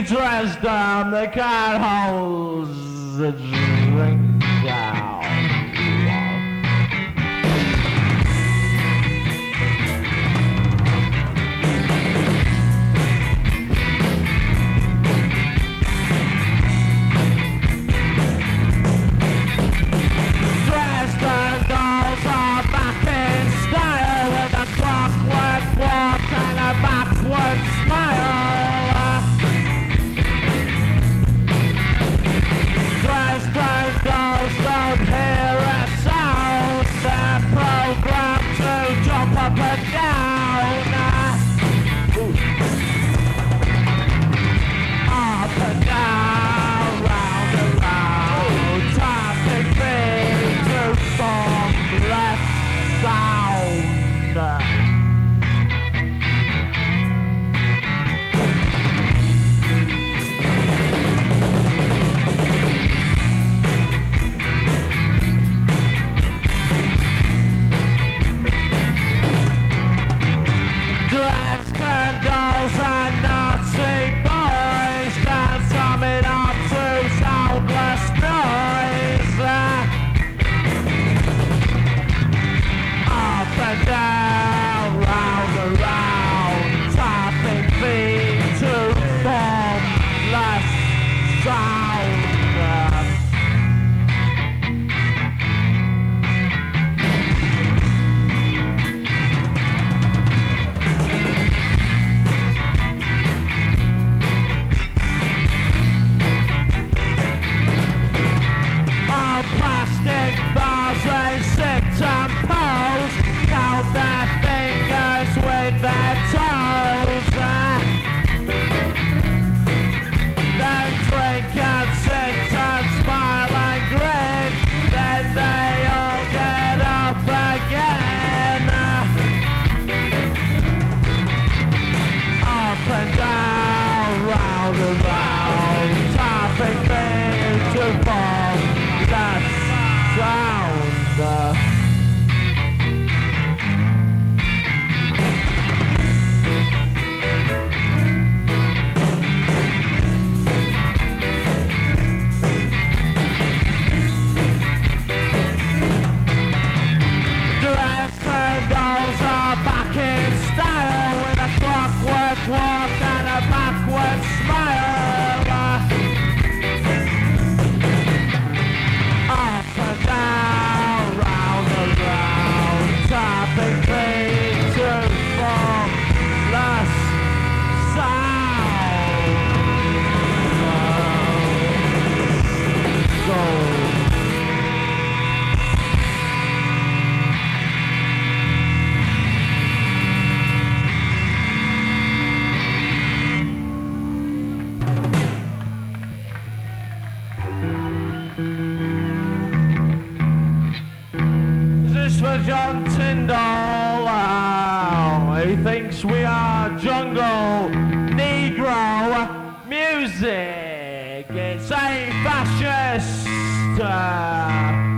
Dresden, the cat holds the drink down. Dresden dolls are back in style with a clockwork walk and a backward smile. Dolls don't hear a sound. They're programmed to jump up and down. Up and down, round and round, tapping feet to form less sound. Dolls and Nazi boys dance summing up to soundless noise. Up and down, round and round, tapping feet to form less sound. Plastic bars they sit and pose, count their fingers with their toes. Then drink and sit and smile and grin, then they all get up again. Up and down, round and round, tapping things to fall. That sound. Dresden dolls are back in style with a clockwork walk and a backward smile. Down, round and round, tapping things to form less sound. Go. For John Tyndall, he thinks we are jungle Negro music. It's a fascist